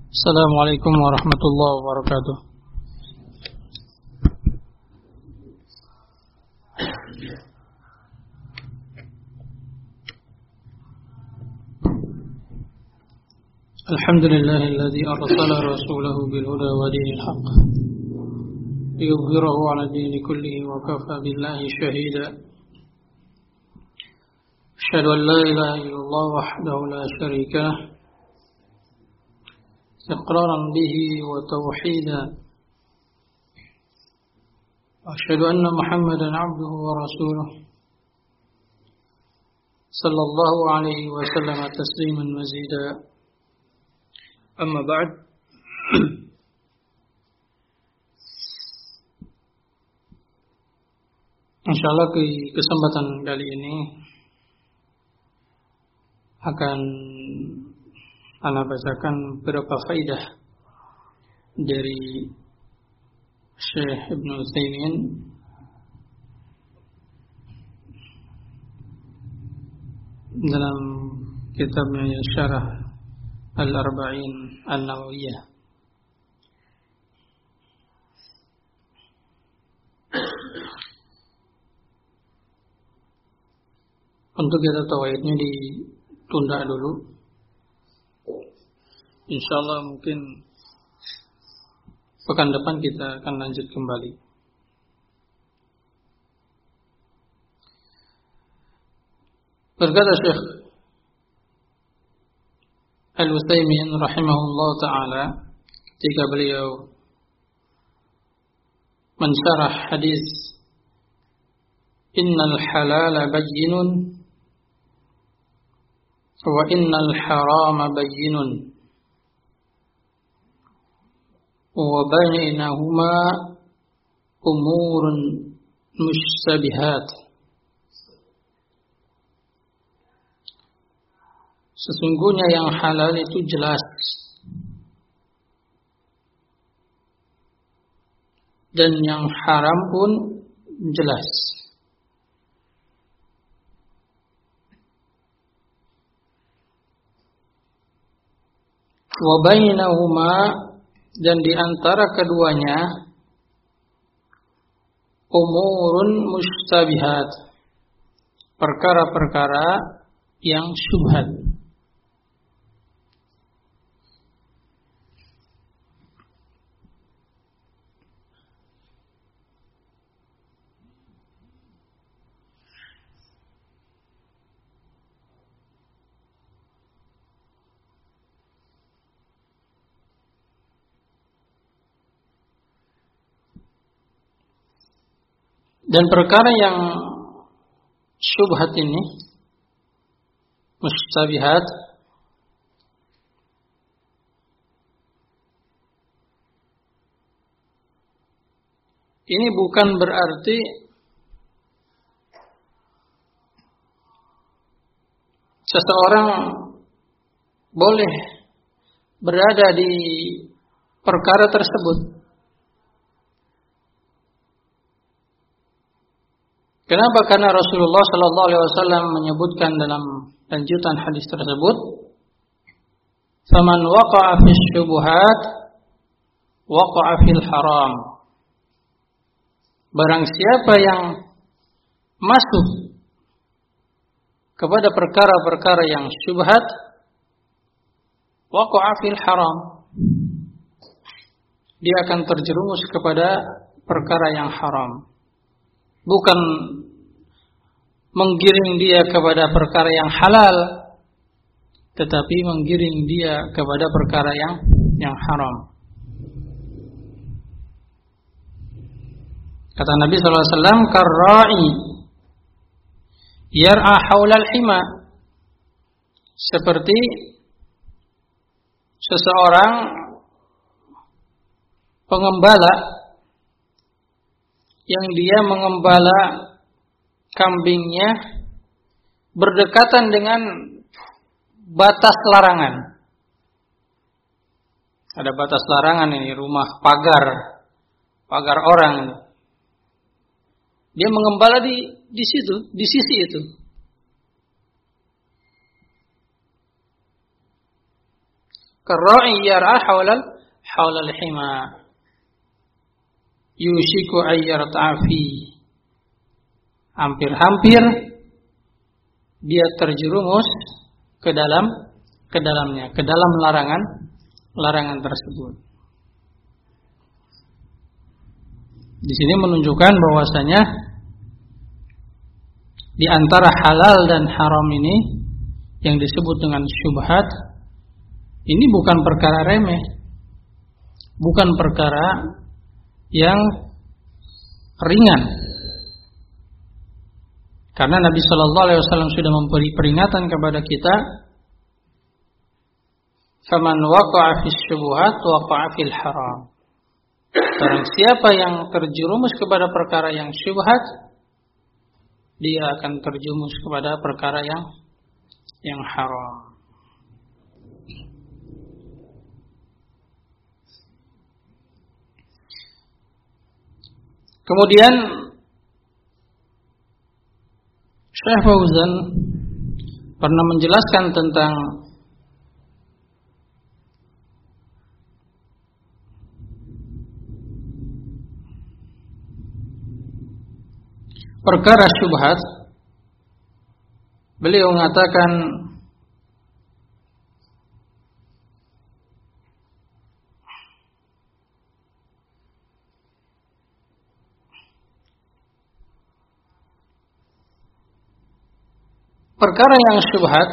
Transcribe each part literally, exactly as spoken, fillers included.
Assalamualaikum warahmatullahi wabarakatuh. Alhamdulillahilladzi arsala rasulahu bil huda wa dinil haqq liyudhhirahu 'ala dini kullihi wa kafa billahi shahida. Asyhadu an la ilaha illallah wahdahu la syarika lah iqraran bihi wa tauhida. Asyhadu anna Muhammadan 'abduhu wa rasuluh sallallahu alaihi wa sallam tasliman mazida. Amma ba'd. Insyaallah ke kesempatan kali ini akan ana bacakan beberapa faidah dari Syekh Ibnu Utsaimin dalam kitabnya Syarah Al-Arba'in An-Nawawiyah. Untuk kita tawaidnya ditunda dulu. Insyaallah mungkin pekan depan kita akan lanjut kembali. Berkata Syekh Al-Utsaimin rahimahullah ta'ala ketika beliau mensyarah hadis innal halala bayyinun wa innal harama bayyinun wa bainahuma umurun mushtabihat. Sesungguhnya yang halal itu jelas dan yang haram pun jelas. Wa bainahuma, dan di antara keduanya umurun mushtabihat, perkara-perkara yang syubhat. Dan perkara yang syubhat ini, mustabihat, ini bukan berarti seseorang boleh berada di perkara tersebut. Kenapa? Karena Rasulullah Sallallahu Alaihi Wasallam menyebutkan dalam lanjutan hadis tersebut, "Faman waqa'a fis syubuhat, waqa'a fil haram." Barang siapa yang masuk kepada perkara-perkara yang syubhat, waqa'a fil haram, dia akan terjerumus kepada perkara yang haram. Bukan menggiring dia kepada perkara yang halal, tetapi menggiring dia kepada perkara yang yang haram. Kata Nabi sallallahu alaihi wasallam, "Karra'i yar'a haulal hima." Seperti seseorang pengembala yang dia mengembala kambingnya berdekatan dengan batas larangan. Ada batas larangan ini, rumah, pagar, pagar orang. Dia mengembala di di situ, di sisi itu. Karra'i yar'a hawlal hawlal hima. Yushiku ayyarta'a fi. Hampir-hampir dia terjerumus ke dalam ke dalamnya, ke dalam larangan larangan tersebut. Di sini menunjukkan bahwasanya di antara halal dan haram ini yang disebut dengan syubhat, ini bukan perkara remeh, bukan perkara yang ringan. Karena Nabi Shallallahu Alaihi Wasallam sudah memberi peringatan kepada kita, "Faman waqa'a fis syubhat waqa'a fil haram." Barang siapa yang terjerumus kepada perkara yang syubhat, dia akan terjerumus kepada perkara yang yang haram. Kemudian Syekh Fauzan pernah menjelaskan tentang perkara syubhat. Beliau mengatakan perkara yang syubhat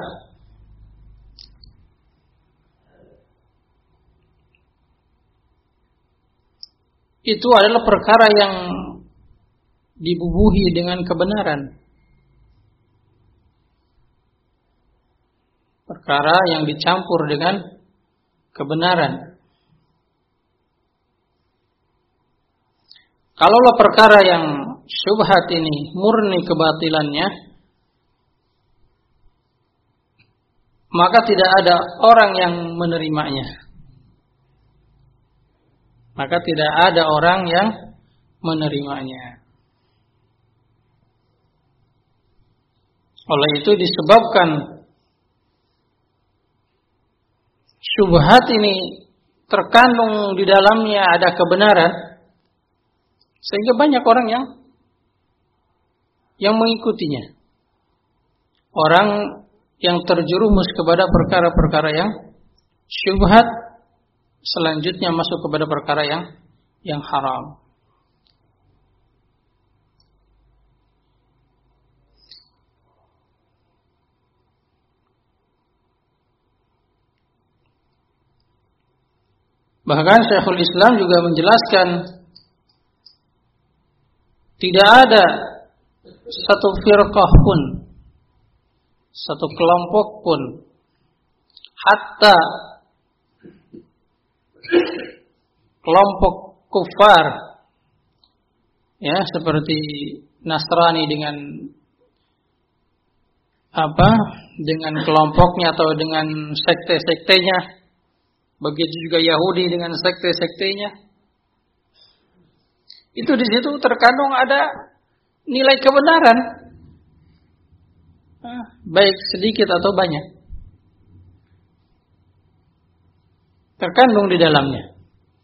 itu adalah perkara yang dibubuhi dengan kebenaran, perkara yang dicampur dengan kebenaran. Kalaulah perkara yang syubhat ini murni kebatilannya, maka tidak ada orang yang menerimanya. Maka tidak ada orang yang menerimanya. Oleh itu disebabkan syubhat ini terkandung di dalamnya ada kebenaran, sehingga banyak orang yang yang mengikutinya. Orang yang terjerumus kepada perkara-perkara yang syubhat, selanjutnya masuk kepada perkara yang yang haram. Bahkan Syekhul Islam juga menjelaskan tidak ada satu firqah pun, satu kelompok pun, hatta kelompok kufar, ya seperti Nasrani dengan apa, dengan kelompoknya atau dengan sekte-sektenya, begitu juga Yahudi dengan sekte-sektenya. Itu di situ terkandung ada nilai kebenaran, baik sedikit atau banyak, terkandung di dalamnya.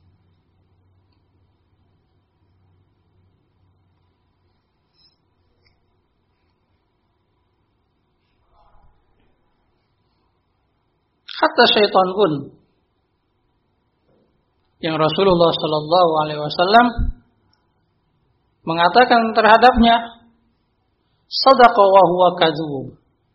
Hatta syaitan pun, yang Rasulullah Sallallahu Alaihi Wasallam mengatakan terhadapnya, sadaqa wa huwa kadzub.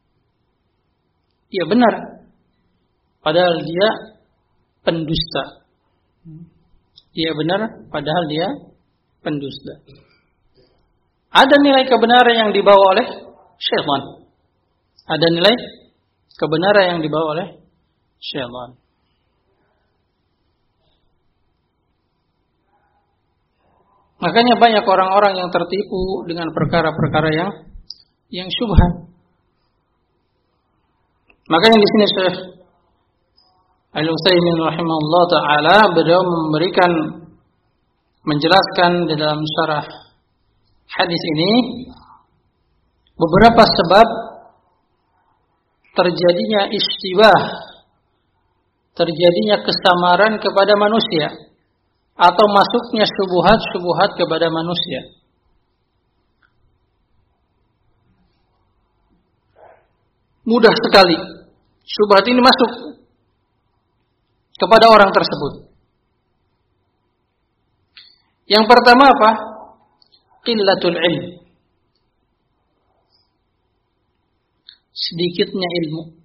Dia benar, padahal dia pendusta. Dia benar, padahal dia pendusta. Ada nilai kebenaran yang dibawa oleh syaitan. Ada nilai kebenaran yang dibawa oleh syaitan. Makanya banyak orang-orang yang tertipu dengan perkara-perkara yang yang syubhat. Makanya di sini Syekh Al-Utsaimin rahimahullah taala beliau memberikan, menjelaskan di dalam syarah hadis ini beberapa sebab terjadinya istibah, terjadinya kesamaran kepada manusia atau masuknya syubhat-syubhat kepada manusia. Mudah sekali syubhat ini masuk kepada orang tersebut. Yang pertama apa? Qillatul ilm. Sedikitnya ilmu.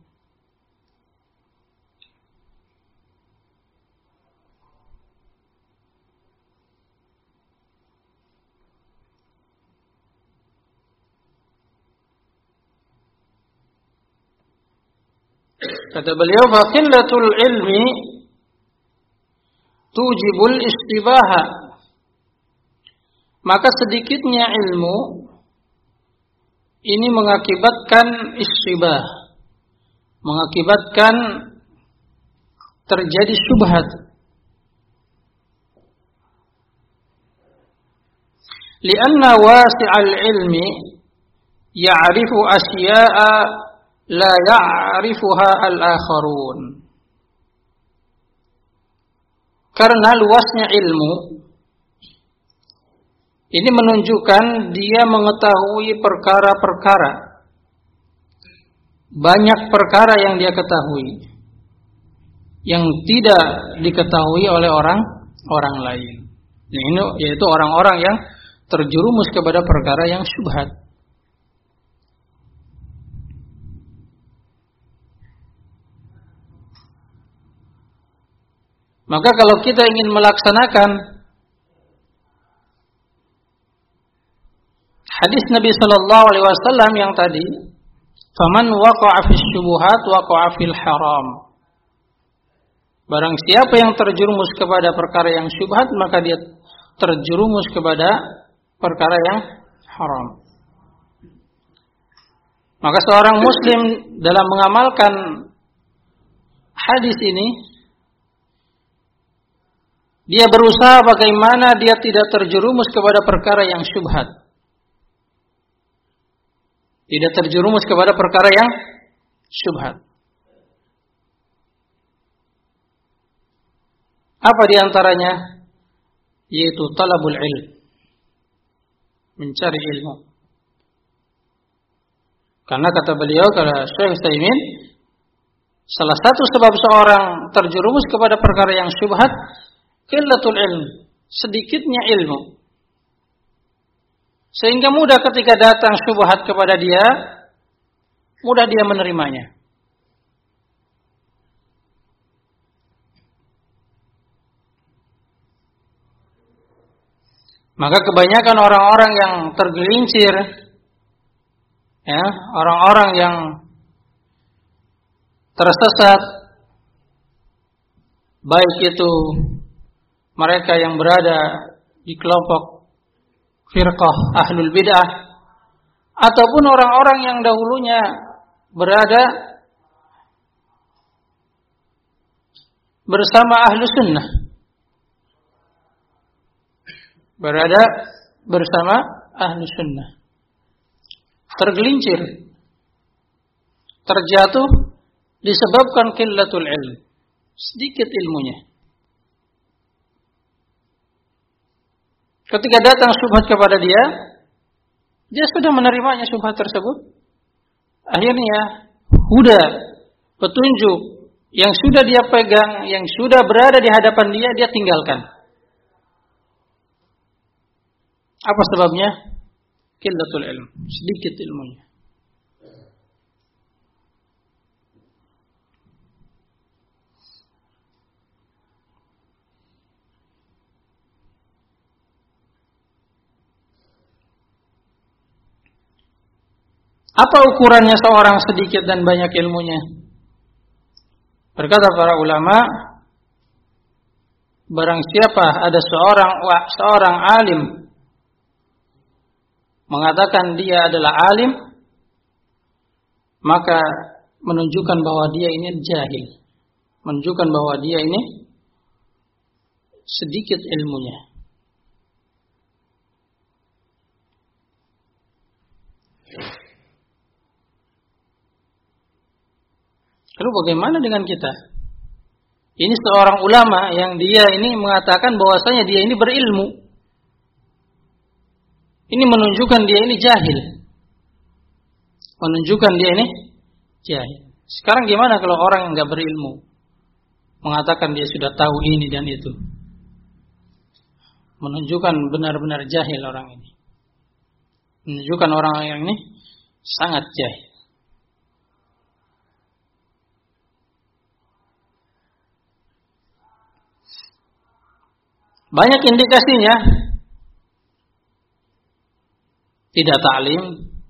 Kata beliau, fa qillatul ilmi tujibul istibaha. Maka sedikitnya ilmu ini mengakibatkan istibah, mengakibatkan terjadi syubhat. Lianna wasi'al ilmi ya'rifu asya'a la ya'rifuha al-akharun. Karena luasnya ilmu ini menunjukkan dia mengetahui perkara-perkara, banyak perkara yang dia ketahui yang tidak diketahui oleh orang orang lain. Ini yaitu orang-orang yang terjerumus kepada perkara yang syubhat. Maka kalau kita ingin melaksanakan hadis Nabi Sallallahu Alaihi Wasallam yang tadi, faman waqa'a fis syubuhat waqa'a fil haram. Barang siapa yang terjerumus kepada perkara yang syubhat, maka dia terjerumus kepada perkara yang haram. Maka seorang muslim dalam mengamalkan hadis ini, dia berusaha bagaimana dia tidak terjerumus kepada perkara yang syubhat. Tidak terjerumus kepada perkara yang syubhat. Apa di antaranya? Yaitu talabul ilm. Mencari ilmu. Karena kata beliau, kata Syekh Utsaimin, salah satu sebab seorang terjerumus kepada perkara yang syubhat, qillatul ilm, sedikitnya ilmu. Sehingga mudah ketika datang syubhat kepada dia, mudah dia menerimanya. Maka kebanyakan orang-orang yang tergelincir, ya, orang-orang yang tersesat, baik itu mereka yang berada di kelompok firqah ahlul bid'ah ataupun orang-orang yang dahulunya berada bersama ahlu sunnah, berada bersama ahlu sunnah, tergelincir, terjatuh disebabkan qillatul ilm, sedikit ilmunya. Ketika datang syubhat kepada dia, dia sudah menerimanya syubhat tersebut. Akhirnya, huda, petunjuk yang sudah dia pegang, yang sudah berada di hadapan dia, dia tinggalkan. Apa sebabnya? Qillatul ilm, sedikit ilmunya. Apa ukurannya seorang sedikit dan banyak ilmunya? Berkata para ulama, barang siapa ada seorang seorang alim mengatakan dia adalah alim, maka menunjukkan bahwa dia ini jahil, menunjukkan bahwa dia ini sedikit ilmunya. Lalu bagaimana dengan kita? Ini seorang ulama yang dia ini mengatakan bahwasanya dia ini berilmu. Ini menunjukkan dia ini jahil. Menunjukkan dia ini jahil. Sekarang gimana kalau orang yang enggak berilmu mengatakan dia sudah tahu ini dan itu? Menunjukkan benar-benar jahil orang ini. Menunjukkan orang yang ini sangat jahil. Banyak indikasinya. Tidak ta'lim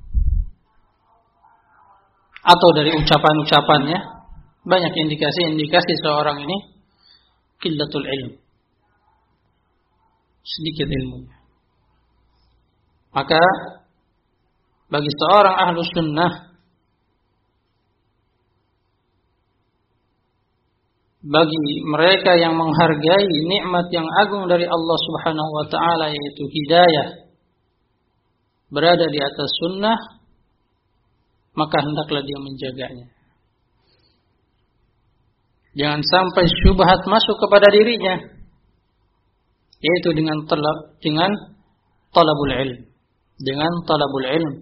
atau dari ucapan-ucapannya, banyak indikasi-indikasi seorang ini qillatul ilm, sedikit ilmunya. Maka bagi seorang ahlu sunnah, bagi mereka yang menghargai nikmat yang agung dari Allah Subhanahu wa taala, yaitu hidayah, berada di atas sunnah, maka hendaklah dia menjaganya. Jangan sampai syubhat masuk kepada dirinya, yaitu dengan talab, dengan talabul ilm, dengan talabul ilm.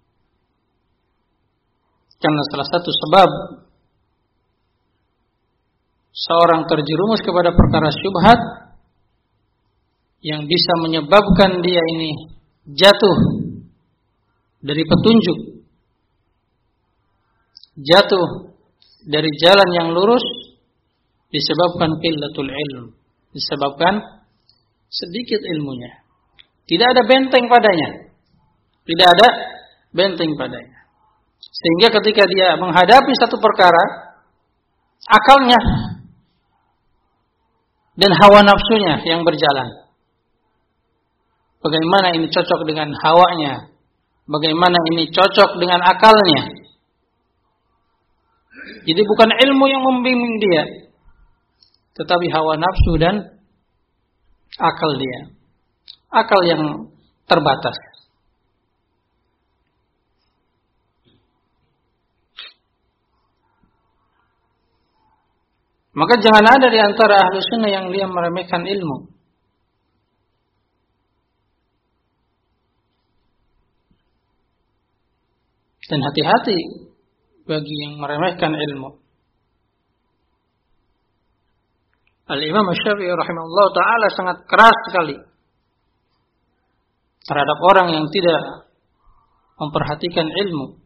Karena salah satu sebab seorang terjerumus kepada perkara syubhat yang bisa menyebabkan dia ini jatuh dari petunjuk, jatuh dari jalan yang lurus, disebabkan qillatul ilm, disebabkan sedikit ilmunya. Tidak ada benteng padanya. Tidak ada benteng padanya. Sehingga ketika dia menghadapi satu perkara, akalnya dan hawa nafsunya yang berjalan. Bagaimana ini cocok dengan hawanya? Bagaimana ini cocok dengan akalnya? Jadi bukan ilmu yang membimbing dia, tetapi hawa nafsu dan akal dia. Akal yang terbatas. Maka jangan ada di antara ahlu sunnah yang dia meremehkan ilmu. Dan hati-hati bagi yang meremehkan ilmu. Al-Imam Asy-Syafi'i rahimahullah ta'ala sangat keras sekali terhadap orang yang tidak memperhatikan ilmu.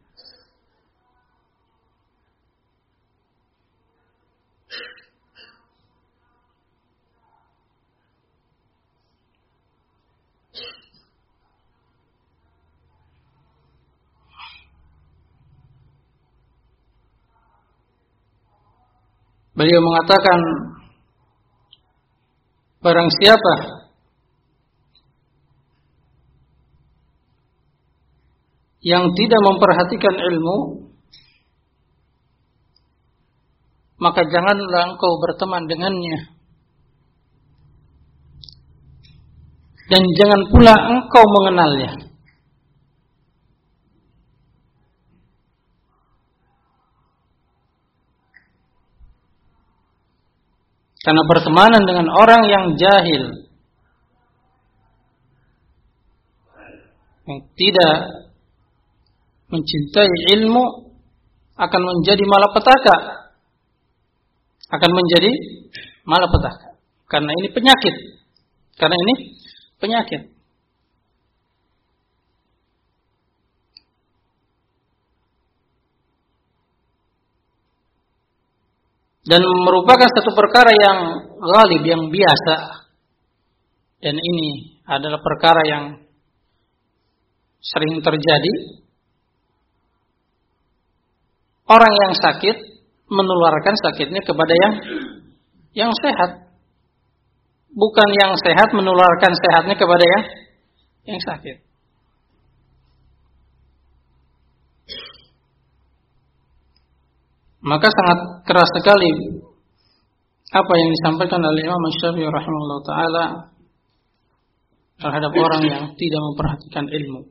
Beliau mengatakan, barang siapa yang tidak memperhatikan ilmu, maka janganlah engkau berteman dengannya, dan jangan pula engkau mengenalnya. Karena bertemanan dengan orang yang jahil, yang tidak mencintai ilmu, akan menjadi malapetaka. Akan menjadi malapetaka. Karena ini penyakit. Karena ini penyakit. Dan merupakan satu perkara yang ghalib, yang biasa. Dan ini adalah perkara yang sering terjadi. Orang yang sakit menularkan sakitnya kepada yang yang sehat. Bukan yang sehat menularkan sehatnya kepada yang yang sakit. Maka sangat keras sekali apa yang disampaikan oleh Imam Asy-Syafi'i rahimahullah ta'ala terhadap orang yang tidak memperhatikan ilmu.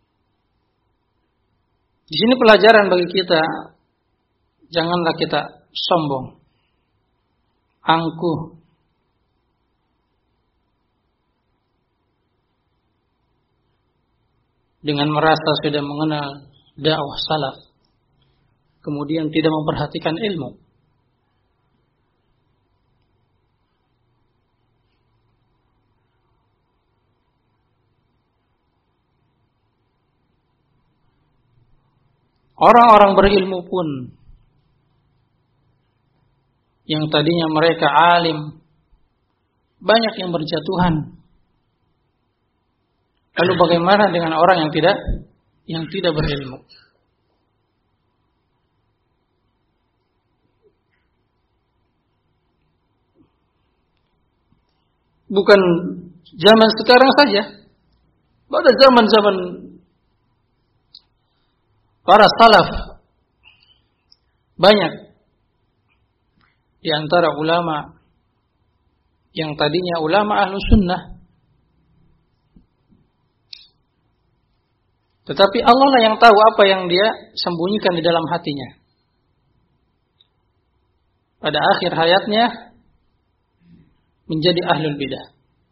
Di sini pelajaran bagi kita, janganlah kita sombong, angkuh, dengan merasa sudah mengenal dakwah salaf, kemudian tidak memperhatikan ilmu. Orang-orang berilmu pun yang tadinya mereka alim, banyak yang berjatuhan. Lalu bagaimana dengan orang yang tidak yang tidak berilmu? Bukan zaman sekarang saja, pada zaman-zaman para salaf banyak di antara ulama yang tadinya ulama ahlu sunnah, tetapi Allah lah yang tahu apa yang dia sembunyikan di dalam hatinya. Pada akhir hayatnya menjadi ahlul bidah.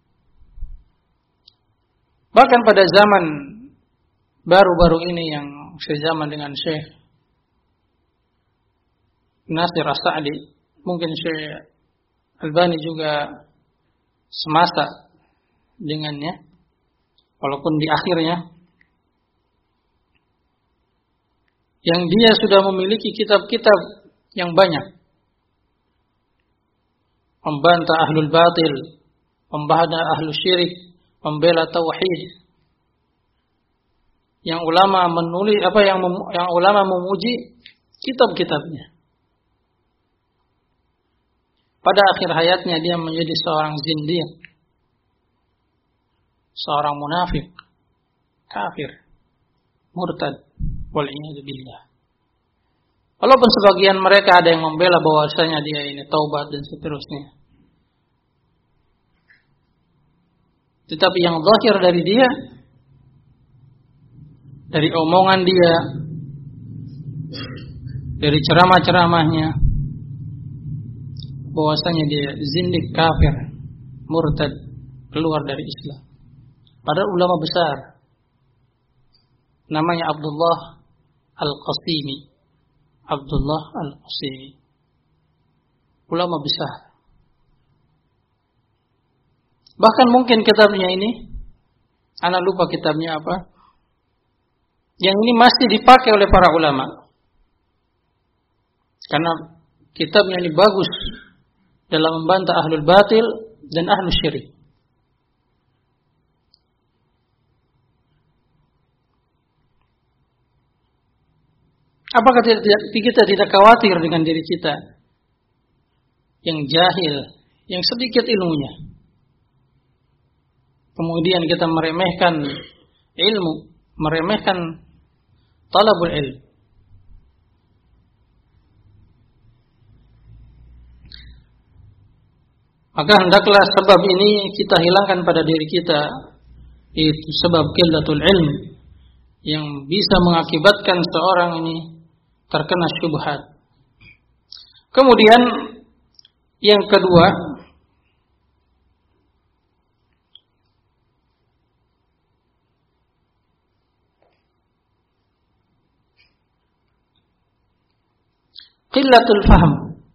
Bahkan pada zaman baru-baru ini yang sezaman dengan Syekh Nasir As-Sa'di, mungkin Syekh Albani juga semasa dengannya, walaupun di akhirnya, yang dia sudah memiliki kitab-kitab yang banyak, membantah ahlul batil, membantah ahlul syirik, membela tauhid. Yang ulama menulis apa yang mem, yang ulama memuji kitab-kitabnya. Pada akhir hayatnya dia menjadi seorang zindiq, seorang munafik, kafir, murtad, wal'iyadu billah. Walaupun sebagian mereka ada yang membela bahwasanya dia ini taubat dan seterusnya, tetapi yang zahir dari dia, dari omongan dia, dari ceramah-ceramahnya, bahwasanya dia zindik, kafir, murtad, keluar dari Islam. Padahal ulama besar, namanya Abdullah Al-Qasimi. Abdullah Al-Qasimi, ulama besar. Bahkan mungkin kitabnya ini, ana lupa kitabnya apa, yang ini masih dipakai oleh para ulama. Karena kitabnya ini bagus dalam membantah ahlul batil dan ahlul syirik. Apakah kita tidak khawatir dengan diri kita yang jahil, yang sedikit ilmunya, kemudian kita meremehkan ilmu, meremehkan talabul ilm? Maka hendaklah sebab ini kita hilangkan pada diri kita, itu sebab qillatul ilm yang bisa mengakibatkan seorang ini terkena syubhat. Kemudian yang kedua, qillatul fahm.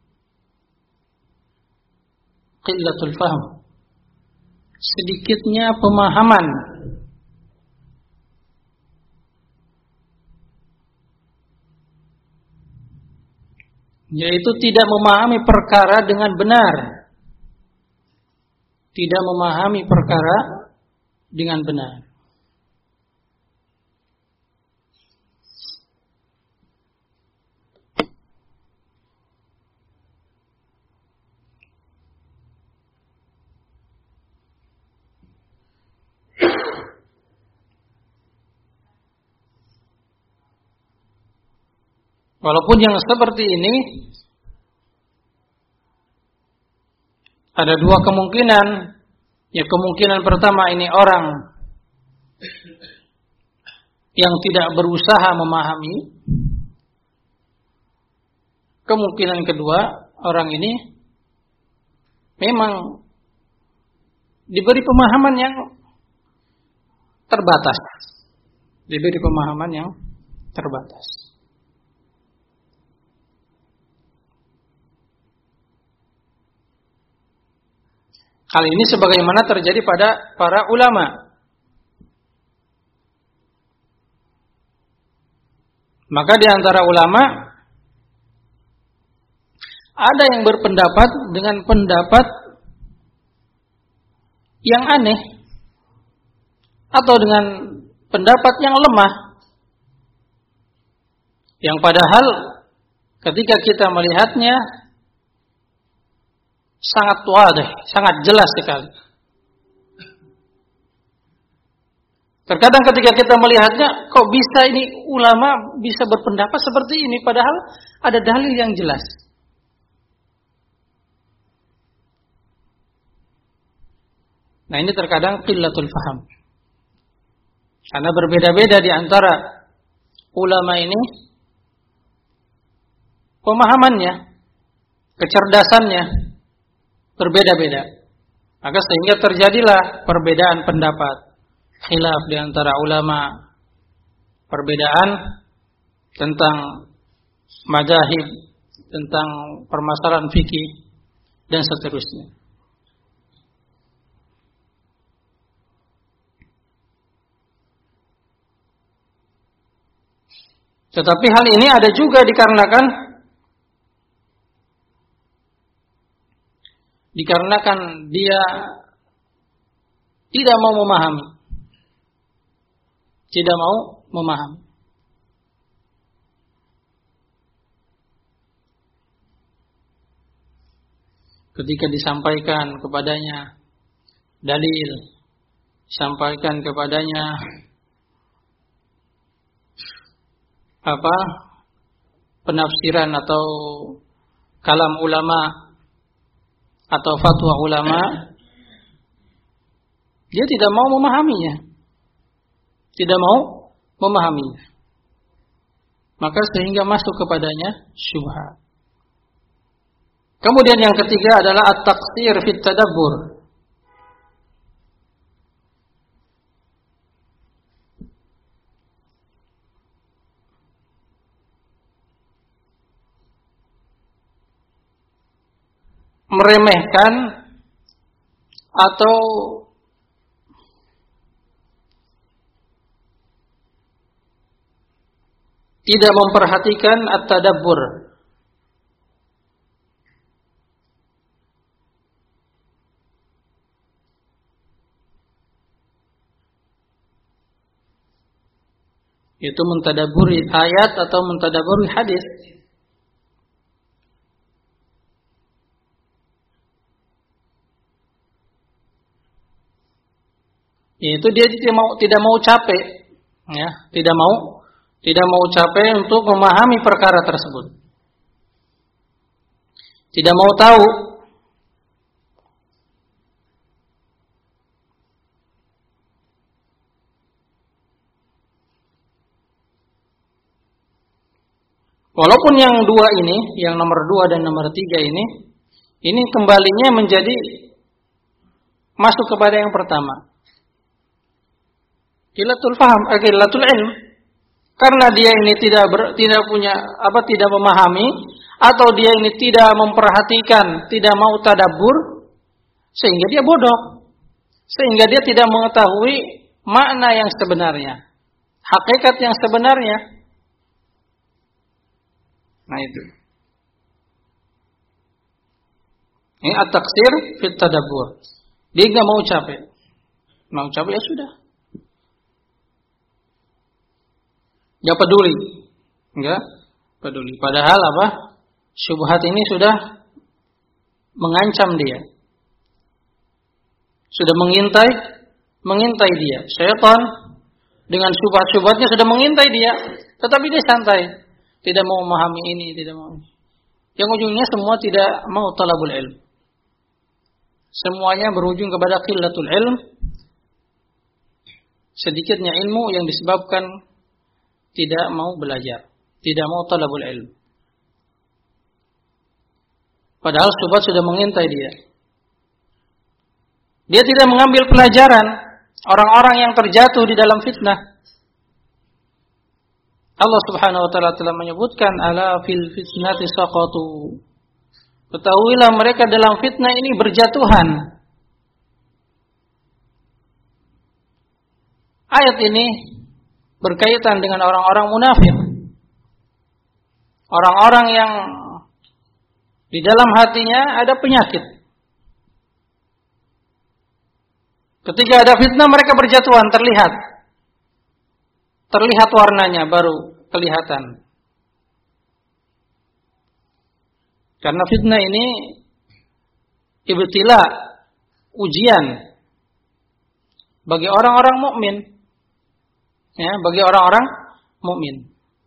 Qillatul fahm, sedikitnya pemahaman. Yaitu tidak memahami perkara dengan benar. Tidak memahami perkara dengan benar. Walaupun yang seperti ini ada dua kemungkinan. Ya, kemungkinan pertama, ini orang yang tidak berusaha memahami, kemungkinan kedua, orang ini memang diberi pemahaman yang terbatas. Diberi pemahaman yang terbatas. Hal ini sebagaimana terjadi pada para ulama. Maka di antara ulama ada yang berpendapat dengan pendapat yang aneh atau dengan pendapat yang lemah, yang padahal ketika kita melihatnya sangat wadih, sangat jelas sekali. Terkadang ketika kita melihatnya, kok bisa ini ulama bisa berpendapat seperti ini, padahal ada dalil yang jelas. Nah, ini terkadang qillatul faham. Karena berbeda-beda di antara ulama ini pemahamannya, kecerdasannya berbeda-beda. Maka sehingga terjadilah perbedaan pendapat, khilaf di antara ulama, perbedaan tentang mazhab, tentang permasalahan fikih dan seterusnya. Tetapi hal ini ada juga dikarenakan dikarenakan dia tidak mau memahami. Tidak mau memahami. Ketika disampaikan kepadanya dalil, disampaikan kepadanya apa penafsiran atau kalam ulama atau fatwa ulama, dia tidak mau memahaminya, tidak mau memahaminya, maka sehingga masuk kepadanya syubhat. Kemudian yang ketiga adalah at-taqsir fit tadabbur. Meremehkan atau tidak memperhatikan at-tadabbur. Itu mentadabburi ayat atau mentadabburi hadis. Itu dia tidak mau tidak mau capek, ya, tidak mau tidak mau capek untuk memahami perkara tersebut, tidak mau tahu. Walaupun yang dua ini, yang nomor dua dan nomor tiga ini, ini kembalinya menjadi masuk kepada yang pertama. Qillatul faham, qillatul ilm. Karena dia ini tidak ber, tidak punya apa tidak memahami atau dia ini tidak memperhatikan, tidak mau tadabbur, sehingga dia bodoh. Sehingga dia tidak mengetahui makna yang sebenarnya, hakikat yang sebenarnya. Nah itu. Ini at-taqsir fit tadabbur. Dia enggak mau capek. Mau capek ya sudah. Enggak peduli. Enggak peduli. Padahal apa? Syubhat ini sudah mengancam dia. Sudah mengintai, mengintai dia. Syaitan dengan syubhat-syubhatnya sudah mengintai dia, tetapi dia santai, tidak mau memahami ini, tidak mau. Yang ujungnya semua tidak mau talabul ilm. Semuanya berujung kepada qillatul ilm. Sedikitnya ilmu yang disebabkan tidak mau belajar, tidak mau talabul ilm. Padahal syubhat sudah mengintai dia. Dia tidak mengambil pelajaran orang-orang yang terjatuh di dalam fitnah. Allah Subhanahu wa taala telah menyebutkan ala fil fitnati saqatu. Ketahuilah mereka dalam fitnah ini berjatuhan. Ayat ini berkaitan dengan orang-orang munafik. Orang-orang yang di dalam hatinya ada penyakit. Ketika ada fitnah mereka berjatuhan, terlihat. Terlihat warnanya baru kelihatan. Karena fitnah ini ibtila, ujian bagi orang-orang mukmin. Ya, bagi orang-orang mukmin.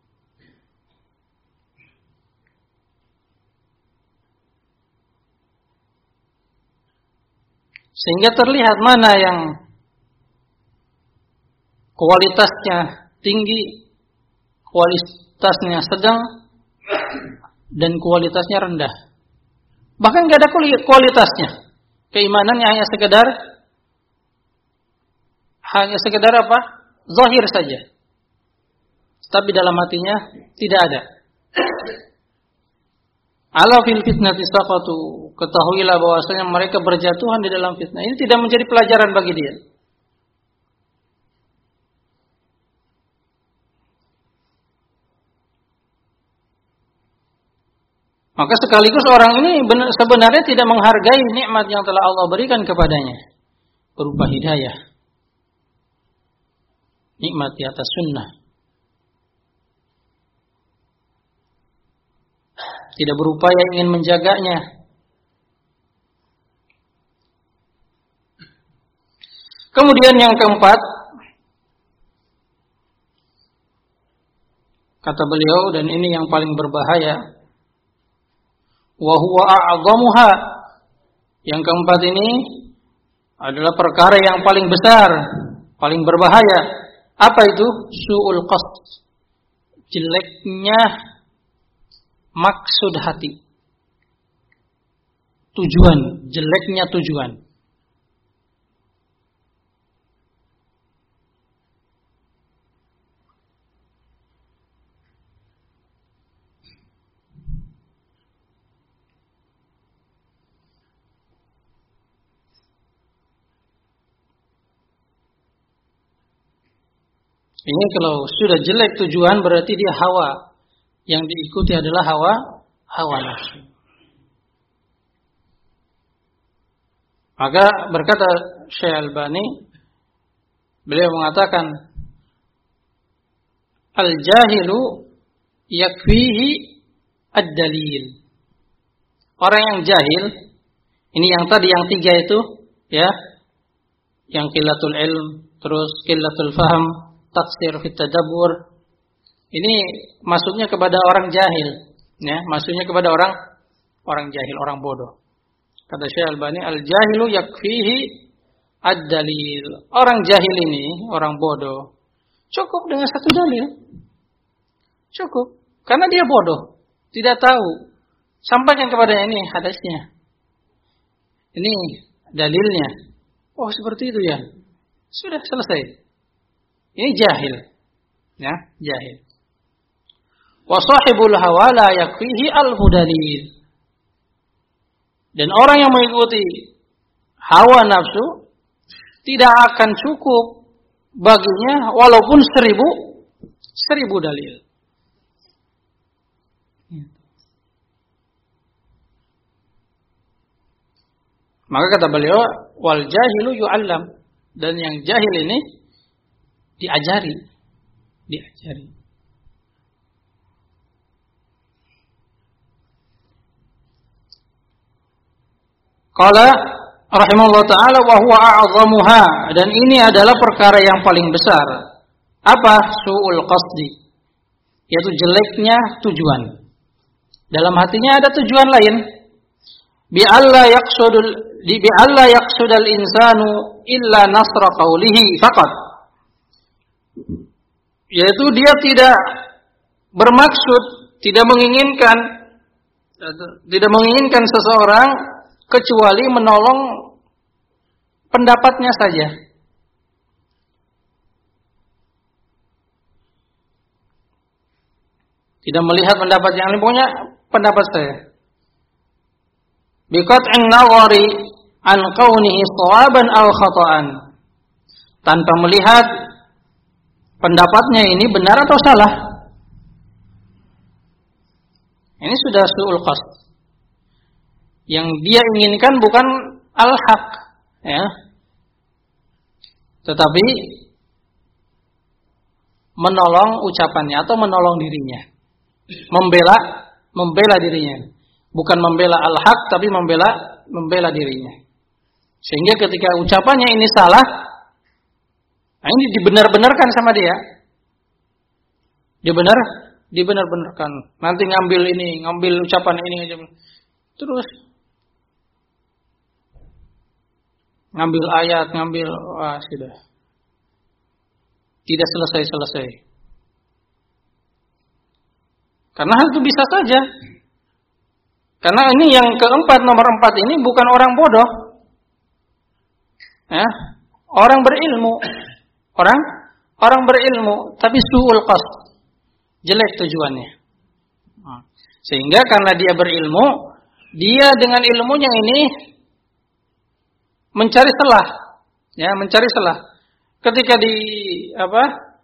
Sehingga terlihat mana yang kualitasnya tinggi, kualitasnya sedang, dan kualitasnya rendah. Bahkan nggak ada kualitasnya. Keimanannya hanya sekedar, hanya sekedar apa? Zahir saja. Tapi dalam hatinya tidak ada. Ala fil fitnati saqatu. Ketahuilah bahwasanya mereka berjatuhan di dalam fitnah. Ini tidak menjadi pelajaran bagi dia. Maka sekaligus orang ini sebenarnya tidak menghargai nikmat yang telah Allah berikan kepadanya berupa hidayah. Nikmat di atas sunnah. Tidak berupaya ingin menjaganya. Kemudian yang keempat, kata beliau, dan ini yang paling berbahaya, wa huwa a'zamuha. Yang keempat ini adalah perkara yang paling besar, paling berbahaya. Apa itu? Su'ul qasd. Jeleknya maksud hati. Tujuan, jeleknya tujuan. Ini kalau sudah jelek tujuan berarti dia hawa. Yang diikuti adalah hawa hawa nafsu. Maka berkata Syekh Albani, beliau mengatakan, al-jahilu yakfihi ad-dalil. Orang yang jahil, ini yang tadi yang tiga itu, ya, yang qillatul ilm, terus qillatul faham, taksir fit tadabbur. Ini masuknya kepada orang jahil, ya, masuknya kepada orang orang jahil, orang bodoh. Kata Syekh Albani, al-jahilu yakfihi ad-dalil. Orang jahil ini, orang bodoh, cukup dengan satu dalil. Cukup, karena dia bodoh, tidak tahu. Sampaikan kepadanya, ini hadisnya, ini dalilnya. Oh, seperti itu ya. Sudah selesai. Ini jahil, ya, jahil. Wa sahibul hawa la yakfihi al-hudalil. Dan orang yang mengikuti hawa nafsu tidak akan cukup baginya walaupun seribu seribu dalil. Maka kata beliau, wal jahilu yu'allam. Dan yang jahil ini diajari, diajari. Qala rahimahullah ta'ala wa huwa a'zamuha. Dan ini adalah perkara yang paling besar. Apa? Su'ul qasdi. Yaitu jeleknya tujuan. Dalam hatinya ada tujuan lain. Bi alla yaqsudul bi alla yaqsudal insanu illa nasra qawlihi faqat. Yaitu dia tidak bermaksud, tidak menginginkan Tidak menginginkan seseorang kecuali menolong pendapatnya saja. Tidak melihat pendapat yang lain, pokoknya pendapat saya. Biqat'in nazari an kaunihi shawaban aw khata'an. Tanpa melihat pendapatnya ini benar atau salah. Ini sudah su'ul qasd. Yang dia inginkan bukan al-haq, ya. Tetapi menolong ucapannya atau menolong dirinya. Membela membela dirinya. Bukan membela al-haq tapi membela membela dirinya. Sehingga ketika ucapannya ini salah, nah ini dibenar-benarkan sama dia. Dia benar, dibenar-benarkan. Nanti ngambil ini, ngambil ucapan ini, terus ngambil ayat, ngambil, wah sudah. Tidak selesai-selesai. Karena hal itu bisa saja. Karena ini yang keempat, nomor empat ini bukan orang bodoh. Ya, orang berilmu. Orang orang berilmu, tapi su'ul qasd. Jelek tujuannya. Sehingga karena dia berilmu, dia dengan ilmunya ini mencari celah, ya, mencari celah. Ketika di apa?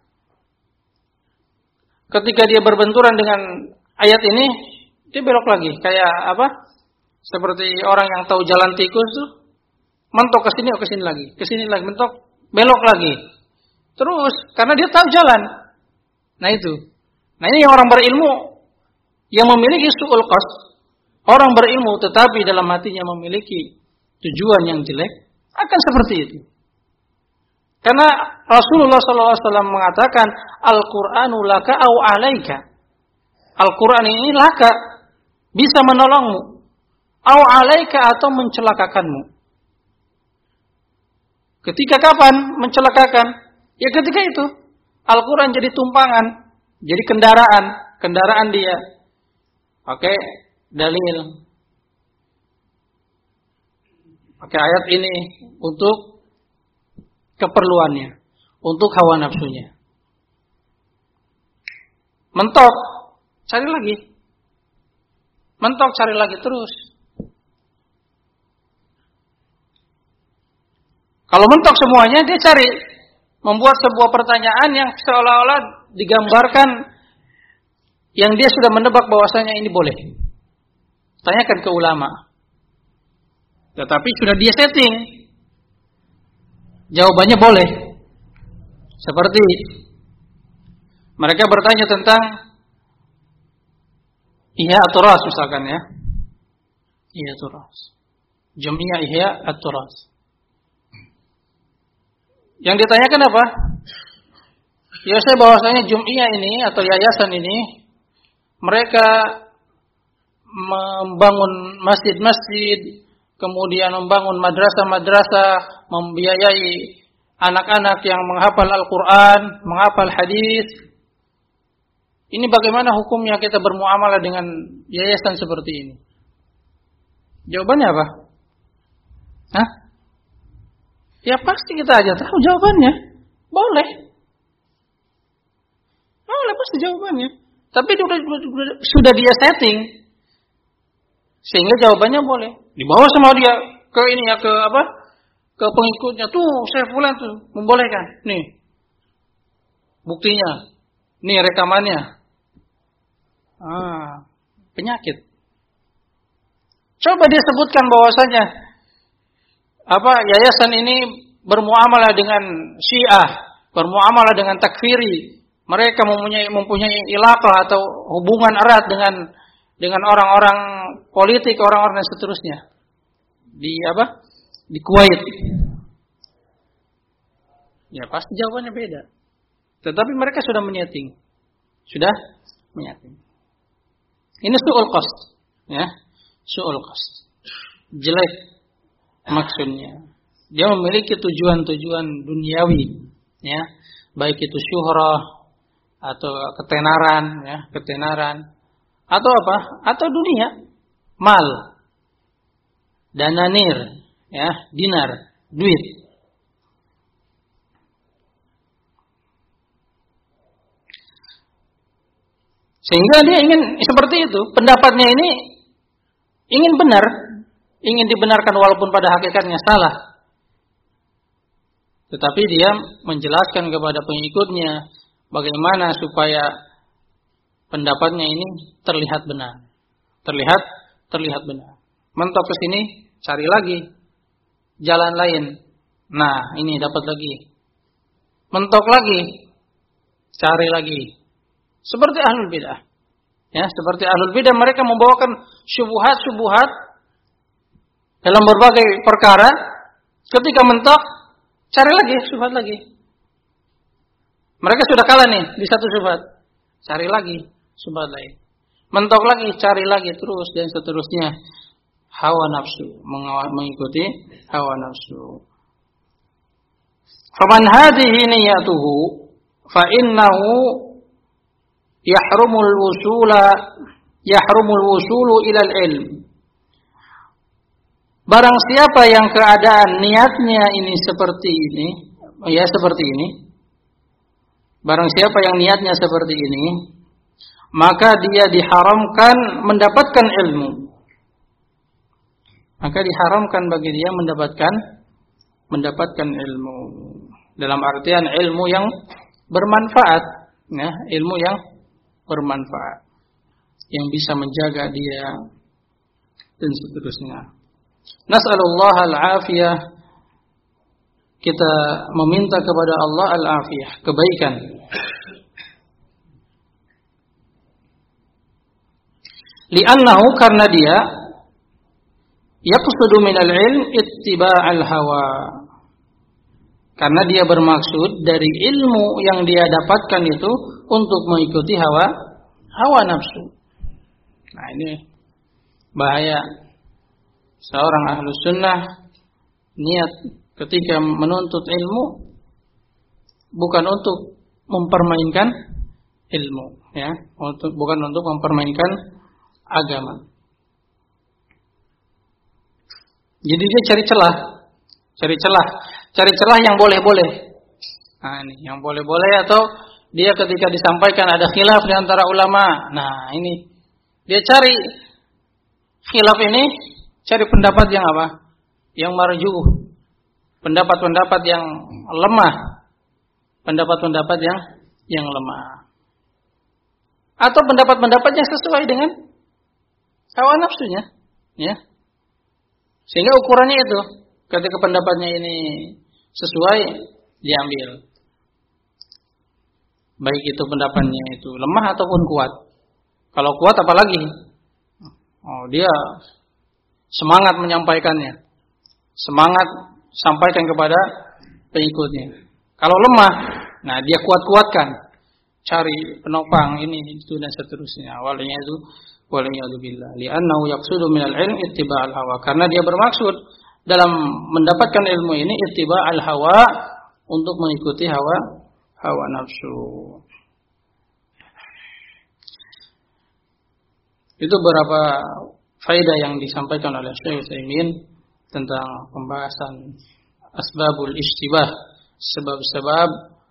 Ketika dia berbenturan dengan ayat ini, dia belok lagi, kayak apa? Seperti orang yang tahu jalan tikus tuh, mentok ke sini, ke sini lagi, ke sini lagi, mentok, belok lagi. Terus karena dia tahu jalan. Nah itu. Nah ini orang berilmu yang memiliki su'ul qasd. Orang berilmu tetapi dalam hatinya memiliki tujuan yang jelek, akan seperti itu. Karena Rasulullah shallallahu alaihi wasallam mengatakan, Al-Qur'anu laka au alaika. Al-Quran ini laka, bisa menolongmu. Au alaika, atau mencelakakanmu. Ketika kapan mencelakakan? Ya ketika itu. Al-Quran jadi tumpangan, jadi kendaraan, kendaraan dia. Pakai dalil. Pakai ayat ini untuk keperluannya, untuk hawa nafsunya. Mentok, cari lagi. Mentok, cari lagi terus. Kalau mentok semuanya, dia cari. Membuat sebuah pertanyaan yang seolah-olah digambarkan yang dia sudah menebak bahwasanya ini boleh. Tanyakan ke ulama. Tetapi sudah dia setting. Jawabannya boleh. Seperti mereka bertanya tentang ihya at-turas misalkan ya. Ihya at-turas. Jami'ah ihya at-turas. Yang ditanyakan apa? Ya saya bahwasanya Jum'iyah ini atau yayasan ini mereka membangun masjid-masjid, kemudian membangun madrasah-madrasah, membiayai anak-anak yang menghafal Al-Quran, menghafal hadis. Ini bagaimana hukumnya kita bermuamalah dengan yayasan seperti ini? Jawabannya apa? Hah? Ya pasti kita aja tahu jawabannya. Boleh. Boleh pasti jawabannya. Tapi sudah, sudah dia setting. Sehingga jawabannya boleh. Dibawa sama dia ke ini ya, ke apa? Ke pengikutnya. Tuh, saya fulan tuh membolehkan. Nih. Buktinya. Nih rekamannya. Ah, penyakit. Coba dia sebutkan bahwasanya apa yayasan ini bermuamalah dengan Syiah, bermuamalah dengan takfiri. Mereka mempunyai mempunyai ilaqah atau hubungan erat dengan dengan orang-orang politik, orang-orang dan seterusnya. Di apa? Di Kuwait. Ya pasti jawabannya beda. Tetapi mereka sudah menyeting. Sudah menyeting. Ini su'ul qasd, ya. Su'ul qasd. Jelek maksudnya. Dia memiliki tujuan-tujuan duniawi, ya. Baik itu syuhrah atau ketenaran, ya, ketenaran. Atau apa? Atau dunia. mal, dananir, ya, dinar, duit. Sehingga dia ingin seperti itu, pendapatnya ini ingin benar, ingin dibenarkan walaupun pada hakikatnya salah. Tetapi dia menjelaskan kepada pengikutnya bagaimana supaya pendapatnya ini terlihat benar. Terlihat, terlihat benar. Mentok ke sini, cari lagi jalan lain. Nah, ini dapat lagi. Mentok lagi, cari lagi. Seperti ahlul bidah. Ya, seperti ahlul bidah, mereka membawakan syubhat-syubhat dalam berbagai perkara. Ketika mentok, cari lagi syubhat lagi. Mereka sudah kalah nih di satu syubhat. Cari lagi syubhat lain. Mentok lagi, cari lagi terus dan seterusnya. Hawa nafsu, mengikuti hawa nafsu. Faman hadhihi niyatuhu fa innahu yahrumul wusula yahrumul wusulu ilal ilm. Barang siapa yang keadaan niatnya ini seperti ini, ya seperti ini. Barang siapa yang niatnya seperti ini, maka dia diharamkan mendapatkan ilmu. Maka diharamkan bagi dia mendapatkan mendapatkan ilmu. Dalam artian ilmu yang bermanfaat, ya, ilmu yang bermanfaat yang bisa menjaga dia dan seterusnya. Nas'alullah al-afiyah, kita meminta kepada Allah al-afiyah, kebaikan. Li'annahu, karena dia yaqsudu minal ilm ittiba'al hawa, karena dia bermaksud dari ilmu yang dia dapatkan itu untuk mengikuti hawa hawa nafsu. Nah, ini bahaya seorang ahlus sunnah niat ketika menuntut ilmu bukan untuk mempermainkan ilmu, ya, untuk bukan untuk mempermainkan agama. Jadi dia cari celah, cari celah, cari celah yang boleh-boleh. Nah, ini yang boleh-boleh, atau dia ketika disampaikan ada khilaf di antara ulama. Nah, ini dia cari khilaf ini, cari pendapat yang apa? Yang marjuh. Pendapat-pendapat yang lemah. Pendapat-pendapat yang yang lemah. Atau pendapat-pendapat yang sesuai dengan hawa nafsunya, ya. Sehingga ukurannya itu, ketika pendapatnya ini sesuai, diambil. Baik itu pendapatnya itu lemah ataupun kuat. Kalau kuat apalagi, oh, dia semangat menyampaikannya, semangat sampaikan kepada pengikutnya. Kalau lemah, nah dia kuat-kuatkan, cari penopang ini itu dan seterusnya. Awalnya itu, waliyadu billah, li'annahu yaqsudu minal ilm ittiba'al hawa, karena dia bermaksud dalam mendapatkan ilmu ini ittiba'al hawa, untuk mengikuti hawa hawa nafsu. Itu beberapa faedah yang disampaikan oleh Syekh Utsaimin tentang pembahasan asbabul ishtibah, sebab-sebab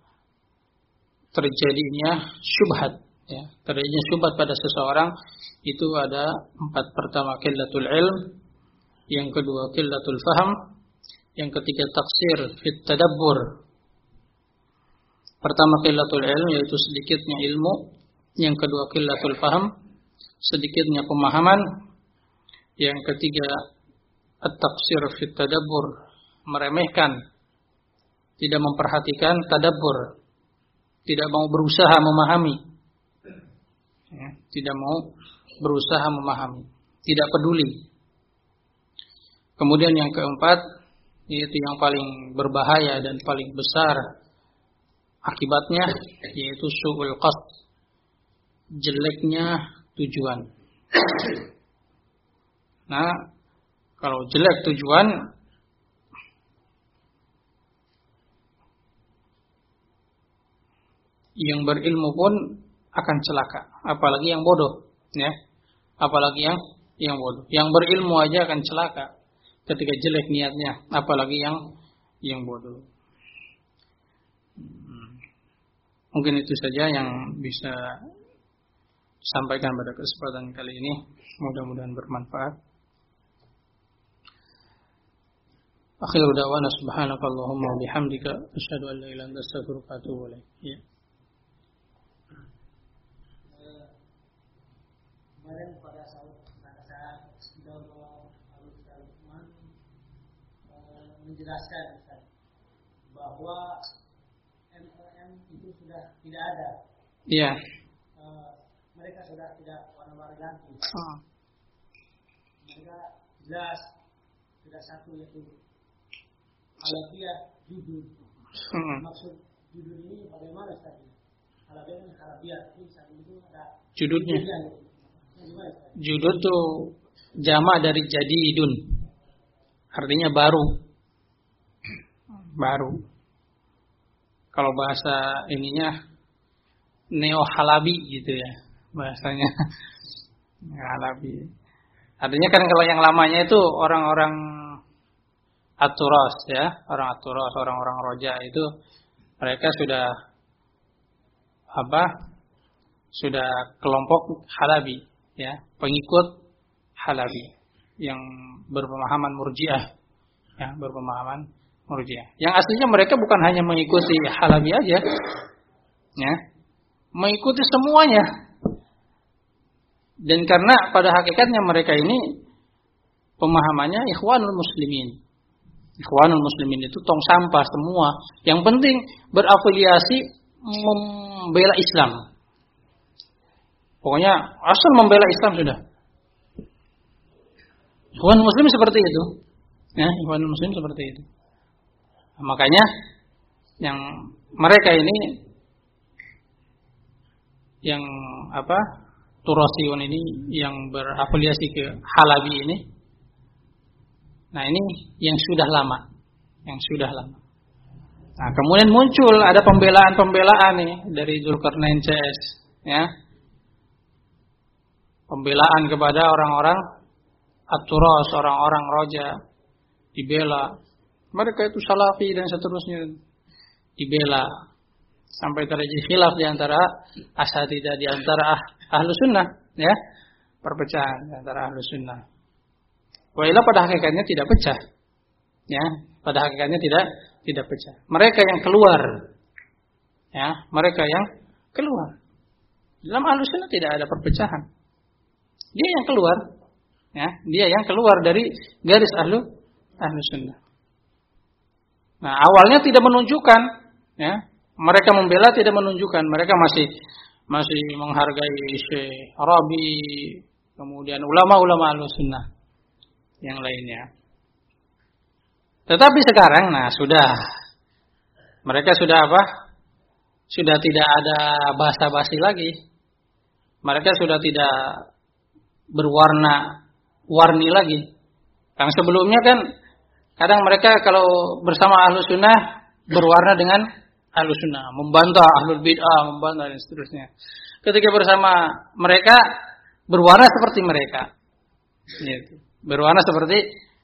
terjadinya syubhat, ya, terjadinya syubhat pada seseorang. Itu ada empat. Pertama, qillatul ilm. Yang kedua, qillatul faham. Yang ketiga, taksir fit tadabbur. Pertama, qillatul ilm, yaitu sedikitnya ilmu. Yang kedua, qillatul faham, sedikitnya pemahaman. Yang ketiga, at-taksir fit tadabbur, meremehkan, tidak memperhatikan tadabbur, tidak mau berusaha memahami, ya, tidak mau berusaha memahami, tidak peduli. Kemudian yang keempat, yaitu yang paling berbahaya dan paling besar akibatnya, yaitu su'ul qasd, jeleknya tujuan. Nah, kalau jelek tujuan, yang berilmu pun akan celaka, apalagi yang bodoh, ya, apalagi yang yang bodoh. Yang berilmu aja akan celaka ketika jelek niatnya, apalagi yang yang bodoh. Mungkin itu saja yang bisa sampaikan pada kesempatan kali ini. Mudah-mudahan bermanfaat. Akhiru da'wana subhanakallahumma wa bihamdika asyhadu an la ilaha illa anta astaghfiruka wa atubu ilaik. Ya. Kemarin pada saat pada saat Dono Al-Salman menjelaskan bahwa M L M itu sudah tidak ada. Iya. Uh, mereka sudah tidak warna-warni lagi. Oh. Mereka jelas sudah satu yaitu Halabiyah judul. Hmm. Maksud judul ini bagaimana tadi? Halabiyah dan Halabiyah ini saat itu ada judulnya. judulnya. Judul tuh jamak dari jadidun. Artinya baru. Baru. Kalau bahasa ininya neo halabi gitu ya bahasanya. Halabi. Artinya kan kalau yang lamanya itu orang-orang aturos ya, orang aturos, orang-orang roja itu mereka sudah apa? Sudah kelompok halabi ya, pengikut halabi yang berpemahaman murjiah ya, berpemahaman murjiah. Yang aslinya mereka bukan hanya mengikuti halabi aja ya, mengikuti semuanya. Dan karena pada hakikatnya mereka ini pemahamannya ikhwanul muslimin. Ikhwanul muslimin itu tong sampah semua. Yang penting berafiliasi membela Islam. Pokoknya asal membela Islam sudah. Ikhwanul muslim seperti itu. Ya, ikhwanul muslim seperti itu. Nah, makanya yang mereka ini yang apa? Turasiyun ini yang berafiliasi ke Halabi ini. Nah, ini yang sudah lama, yang sudah lama. Nah, kemudian muncul ada pembelaan-pembelaan nih dari Dzulkarnain C S, ya. Pembelaan kepada orang-orang At-Turas, orang-orang roja, dibela. Mereka itu salafi dan seterusnya, dibela. Sampai terjadi khilaf di antara asatidzah, di antara ah, ahlu sunnah, ya, perpecahan di antara ahlu sunnah. Wailah pada hakikatnya tidak pecah, ya, pada hakikatnya tidak tidak pecah. Mereka yang keluar, ya, mereka yang keluar. Dalam ahlu sunnah tidak ada perpecahan. Dia yang keluar, ya, dia yang keluar dari garis ahlu ahlu sunnah. Nah, awalnya tidak menunjukkan, ya. Mereka membela tidak menunjukkan, mereka masih masih menghargai Syekh Rabi, kemudian ulama-ulama Ahlussunnah yang lainnya. Tetapi sekarang, nah sudah, mereka sudah apa? Sudah tidak ada basa-basi lagi. Mereka sudah tidak berwarna-warni lagi. Yang sebelumnya kan, kadang mereka kalau bersama Ahlussunnah berwarna dengan Ahlus Sunnah, membantah ahlul bid'ah, membantah dan seterusnya. Ketika bersama mereka berwarna seperti mereka, gitu. Berwarna seperti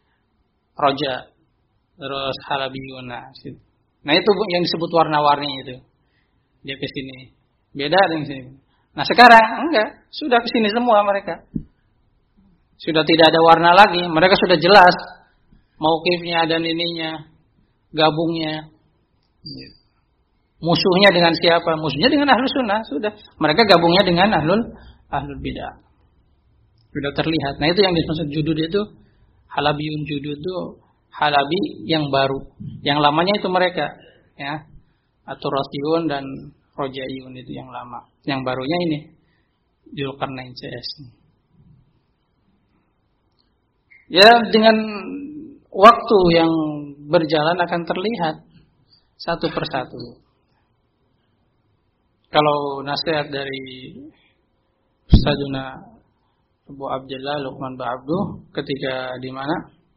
roja, terus halabiyun. Nah itu yang disebut warna-warni itu. Dia ke sini, beda dengan sini. Nah sekarang enggak, sudah ke sini semua mereka. Sudah tidak ada warna lagi, mereka sudah jelas mauqifnya dan ininya, gabungnya. Gitu. Musuhnya dengan siapa? Musuhnya dengan Ahlus Sunnah, sudah. Mereka gabungnya dengan Ahlul Ahlul Bidah. Sudah terlihat. Nah, itu yang dimaksud judul itu Halabiyun, judul itu Halabi yang baru. Yang lamanya itu mereka, ya. At-Turasiyun dan Rojaiyun itu yang lama. Yang barunya ini Dzulkarnain C S. Ya, dengan waktu yang berjalan akan terlihat satu persatu. Kalau nasihat dari Ustadzuna Abu Abdullah Luqman Ba'abduh ketika di mana?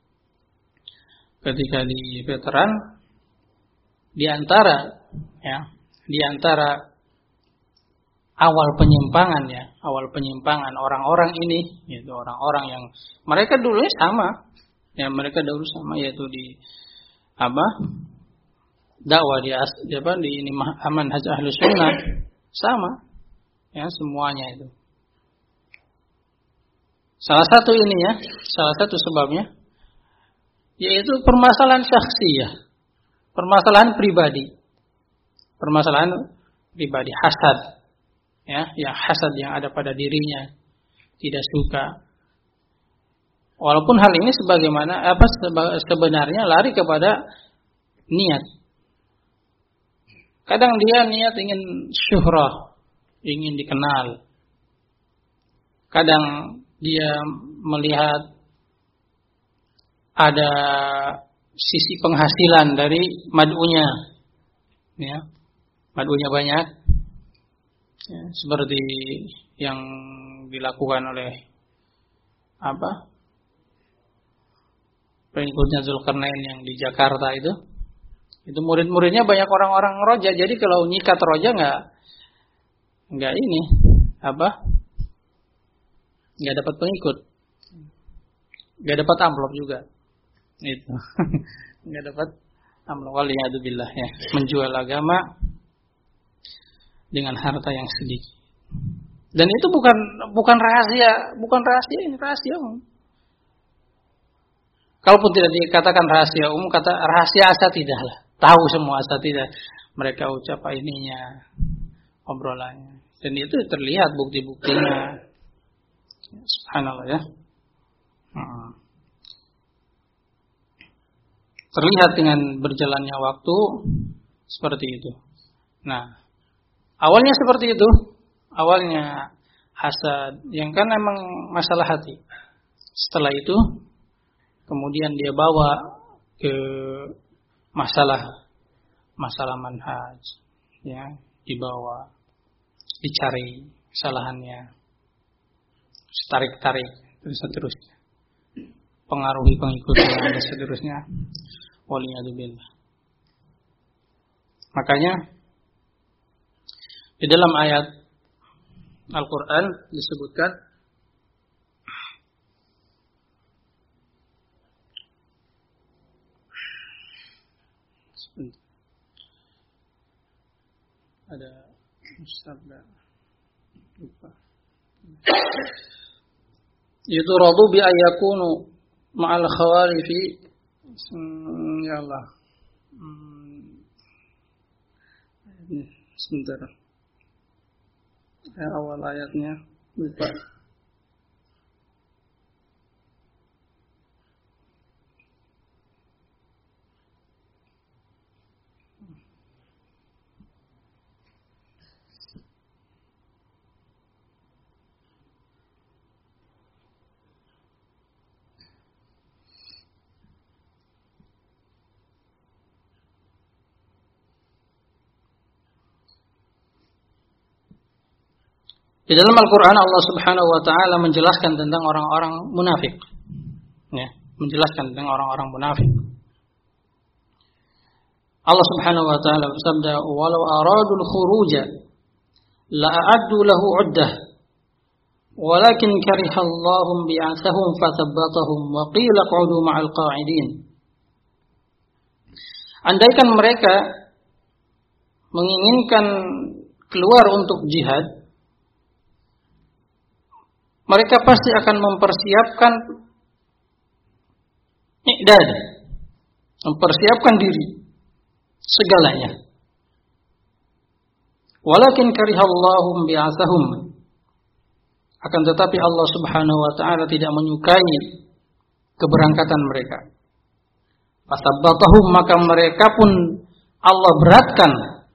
Ketika di veteran, di antara ya, di antara awal penyimpangan ya, awal penyimpangan orang-orang ini, yaitu orang-orang yang mereka dulunya sama, ya mereka dulu sama yaitu di apa dakwah di, di apa di ini manhaj Ahlus Sunnah sama, ya semuanya itu. Salah satu ini ya, salah satu sebabnya yaitu permasalahan syakhsiyah, permasalahan pribadi, permasalahan pribadi hasad. Ya, yang hasad yang ada pada dirinya tidak suka. Walaupun hal ini sebagaimana apa sebenarnya lari kepada niat. Kadang dia niat ingin syuhrah, ingin dikenal. Kadang dia melihat ada sisi penghasilan dari mad'unya. Ya. Mad'unya banyak. Ya, seperti yang dilakukan oleh apa pengikutnya Zulkarnain yang di Jakarta itu, itu murid-muridnya banyak orang-orang roja. Jadi kalau nyikat roja nggak nggak ini apa nggak dapat pengikut, nggak dapat amplop juga, itu nggak dapat amplop. Waliyadzubillah ya, menjual agama dengan harta yang sedikit. Dan itu bukan bukan rahasia, bukan rahasia ini rahasia umum. Kalaupun tidak dikatakan rahasia umum, kata rahasia asatidah lah. Tahu semua asatidah. Mereka ucap ininya, obrolannya. Dan itu terlihat bukti-buktinya. Subhanallah ya. Hmm. Terlihat dengan berjalannya waktu seperti itu. Nah, awalnya seperti itu, awalnya hasad, yang kan emang masalah hati. Setelah itu, kemudian dia bawa ke masalah masalah manhaj, ya, dibawa, dicari kesalahannya, tarik-tarik, terus seterusnya, pengaruhi pengikutnya dan seterusnya. Waliyadzubillah. Makanya di dalam ayat Al-Quran disebutkan ada sabda lupa itu radu bi ayakunu ma'al khawarifi ya Allah hmm. sebentar ya, awal ayatnya lupa. Di dalam Al-Quran Allah Subhanahu Wa Taala menjelaskan tentang orang-orang munafik, ya, menjelaskan tentang orang-orang munafik. Allah Subhanahu Wa Taala bersabda, "Walau aradul khuruja, la a'addu lahu 'uddah, walakin karihallahum bi'athahum fathabbatahum wa qila q'udu ma'al qa'idin." Andaikan mereka menginginkan keluar untuk jihad, mereka pasti akan mempersiapkan i'dad, mempersiapkan diri segalanya. Walakin karihallahum bi'athahum, akan tetapi Allah Subhanahu wa taala tidak menyukai keberangkatan mereka. Fasabbatahum, maka mereka pun Allah beratkan.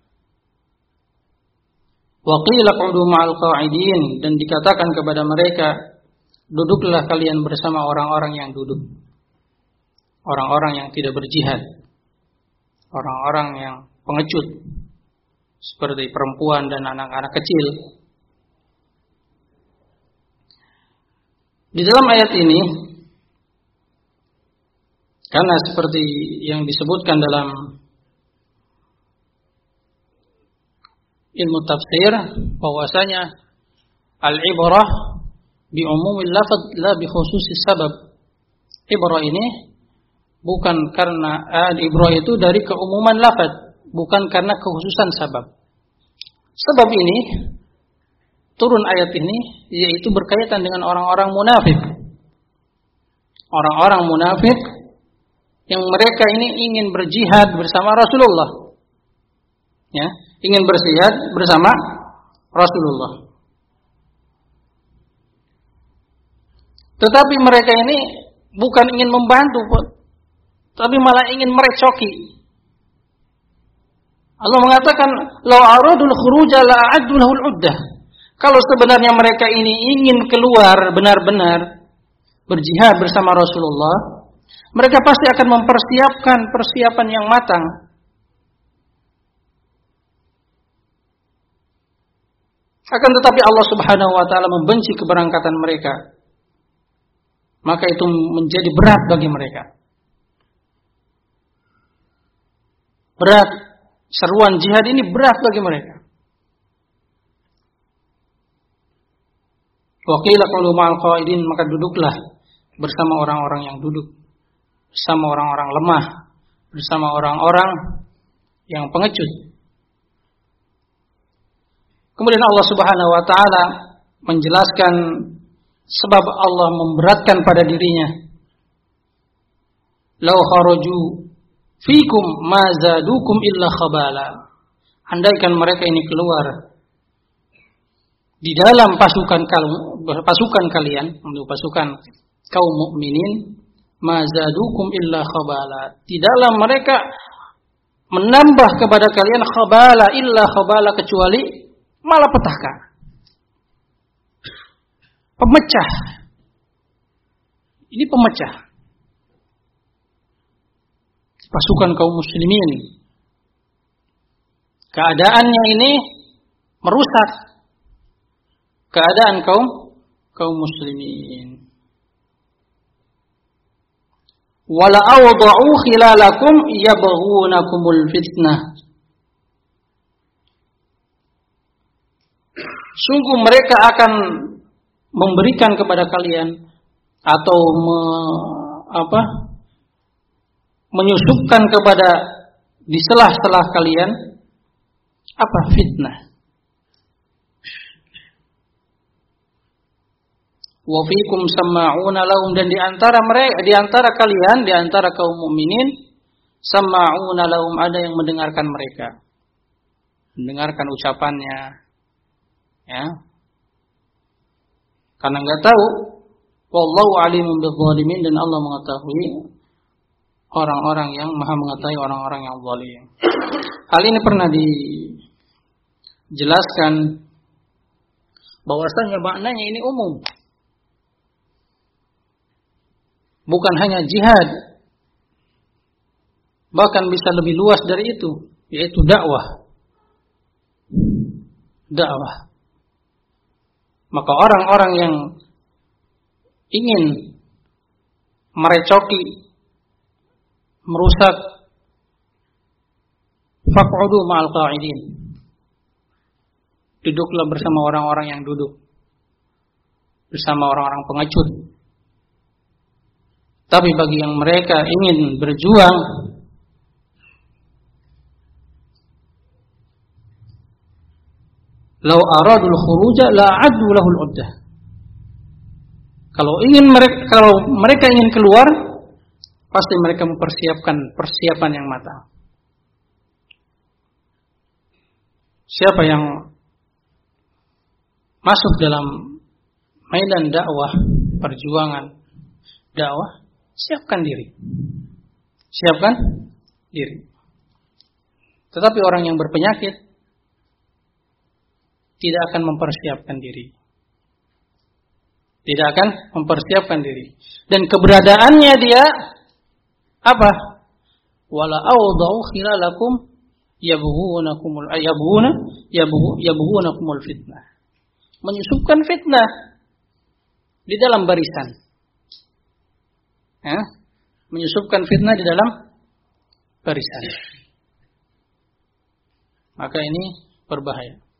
Wa qila q'udu ma'al qa'idin, dan dikatakan kepada mereka, duduklah kalian bersama orang-orang yang duduk. Orang-orang yang tidak berjihad. Orang-orang yang pengecut, seperti perempuan dan anak-anak kecil. Di dalam ayat ini, karena seperti yang disebutkan dalam ilmu tafsir bahwasanya al-ibrah bi umumil lafaz la bi khususis sabab. Ibrah ini bukan karena al-ibrah itu dari keumuman lafaz, bukan karena kekhususan sabab. Sebab ini turun ayat ini yaitu berkaitan dengan orang-orang munafik. Orang-orang munafik yang mereka ini ingin berjihad bersama Rasulullah. Ya, ingin berjihad bersama Rasulullah. Tetapi mereka ini bukan ingin membantu, tapi malah ingin merecoki. Allah mengatakan, "Lau aradul khuruja la a'addu lahul 'uddah." Kalau sebenarnya mereka ini ingin keluar benar-benar berjihad bersama Rasulullah, mereka pasti akan mempersiapkan persiapan yang matang. Akan tetapi Allah Subhanahu wa taala membenci keberangkatan mereka. Maka itu menjadi berat bagi mereka. Berat. Seruan jihad ini berat bagi mereka. Wa qila qulu ma'al qa'idin, maka duduklah bersama orang-orang yang duduk, bersama orang-orang lemah, bersama orang-orang yang pengecut. Kemudian Allah Subhanahu wa taala menjelaskan sebab Allah memberatkan pada dirinya. Lau kharaju fikum ma zadukum illa khabala. Andaikan mereka ini keluar di dalam pasukan pasukan kalian, untuk pasukan kaum mukminin, ma zadukum illa khabala. Di dalam mereka menambah kepada kalian khabala, illa khabala, kecuali malapetaka, pemecah. Ini pemecah pasukan kaum muslimin. Keadaannya ini merusak keadaan kaum kaum muslimin. Wala awda'u khilalakum yabghunakumul fitnah. Sungguh mereka akan memberikan kepada kalian atau me, apa, menyusupkan kepada di selah-selah kalian apa? Fitnah. Wa fikum sama'una lahum, dan di antara mereka, di antara kalian, di antara kaum mukminin, sama'una lahum, ada yang mendengarkan mereka, mendengarkan ucapannya, ya, karena nggak tahu. Wallahu alimun bizzalimin, dan Allah mengetahui orang-orang yang maha mengetahui orang-orang yang zalim. Hal ini pernah dijelaskan bahwasanya maknanya ini umum, bukan hanya jihad, bahkan bisa lebih luas dari itu, yaitu dakwah. Dakwah. Maka orang-orang yang ingin merecoki, merusak, faq'udu ma'al qa'idin, duduklah bersama orang-orang yang duduk, bersama orang-orang pengecut. Tapi bagi yang mereka ingin berjuang, lau aradul khuruja la a'addu lahul 'uddah. Kalau ingin mereka kalau mereka ingin keluar, pasti mereka mempersiapkan persiapan yang matang. Siapa yang masuk dalam medan dakwah, perjuangan dakwah, siapkan diri. Siapkan diri. Tetapi orang yang berpenyakit tidak akan mempersiapkan diri. Tidak akan mempersiapkan diri. Dan keberadaannya dia apa? Wala awda'u khilalakum yabghunakumul ayabghuna yabghunakumul fitnah. Menyusupkan fitnah di dalam barisan. Ya? Menyusupkan fitnah di dalam barisan. Maka ini berbahaya.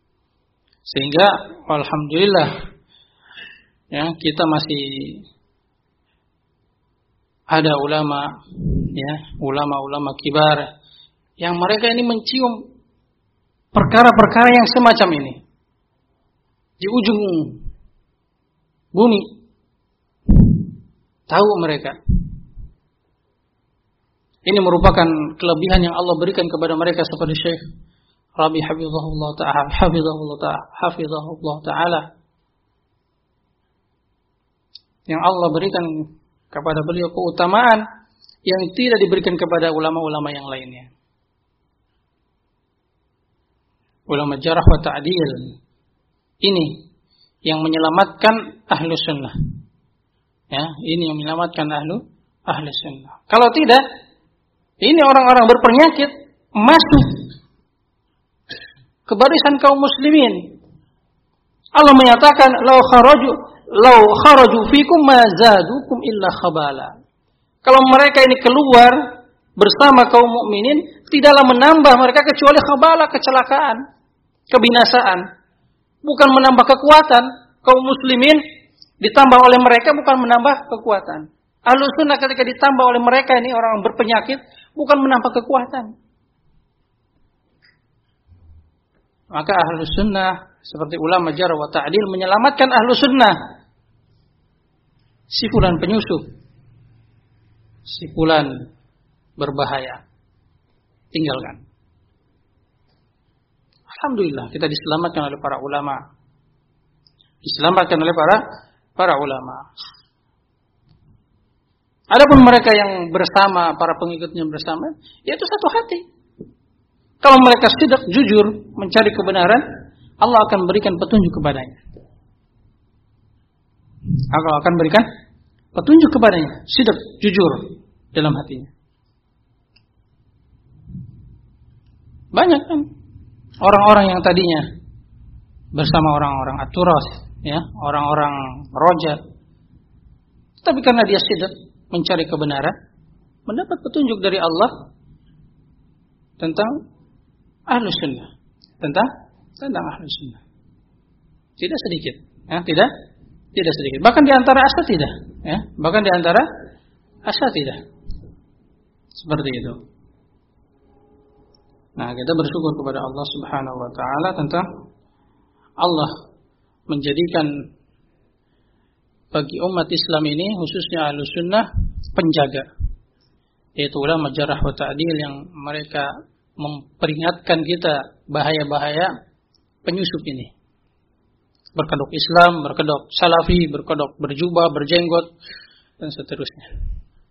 Sehingga alhamdulillah ya, kita masih ada ulama ya, ulama-ulama kibar yang mereka ini mencium perkara-perkara yang semacam ini di ujung bumi. Tahu mereka. Ini merupakan kelebihan yang Allah berikan kepada mereka seperti Syekh Rabi hafizahullah ta'ala, hafizahullah ta'ala, hafizahullah ta'ala. Yang Allah berikan kepada beliau keutamaan yang tidak diberikan kepada ulama-ulama yang lainnya. Ulama jarah wa ta'dil ini yang menyelamatkan ahlu sunnah. Ya, ini yang menyelamatkan ahlu ahlu sunnah. Kalau tidak, ini orang-orang berpenyakit masuk ke barisan kaum muslimin. Allah menyatakan, "Lau kharaju, lau kharaju fikum ma zadukum illa khabala." Kalau mereka ini keluar bersama kaum mukminin, tidaklah menambah mereka kecuali khabala, kecelakaan, kebinasaan. Bukan menambah kekuatan. Kaum muslimin ditambah oleh mereka bukan menambah kekuatan. Ahlus sunnah ketika ditambah oleh mereka ini orang berpenyakit bukan menambah kekuatan. Maka ahlus sunnah seperti ulama jarh wa ta'dil menyelamatkan ahlus sunnah. Si fulan penyusup, si fulan berbahaya, tinggalkan. Alhamdulillah kita diselamatkan oleh para ulama. Diselamatkan oleh para para ulama. Adapun mereka yang bersama, para pengikutnya bersama, yaitu satu hati. Kalau mereka sidq, jujur mencari kebenaran, Allah akan berikan petunjuk kepadanya. Allah akan berikan petunjuk kepadanya, sidq, jujur dalam hatinya. Banyak kan orang-orang yang tadinya bersama orang-orang aturas, ya, orang-orang roja, tapi karena dia sidq mencari kebenaran, mendapat petunjuk dari Allah tentang ahlus sunnah, tentang tentang ahlus sunnah. Tidak sedikit, ya, tidak tidak sedikit. Bahkan di antara asatidah, ya, bahkan di antara asatidah seperti itu. Nah, kita bersyukur kepada Allah Subhanahu wa taala tentang Allah menjadikan bagi umat Islam ini khususnya Ahlus Sunnah penjaga, yaitu ulama jarh wa ta'dil yang mereka memperingatkan kita bahaya-bahaya penyusup ini. Berkedok Islam, berkedok Salafi, berkedok berjubah, berjenggot dan seterusnya.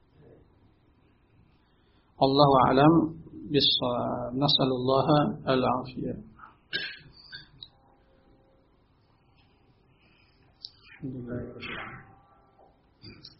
Allahu a'lam bissawab. Nasallallahu al-afiyah. Alhamdulillah.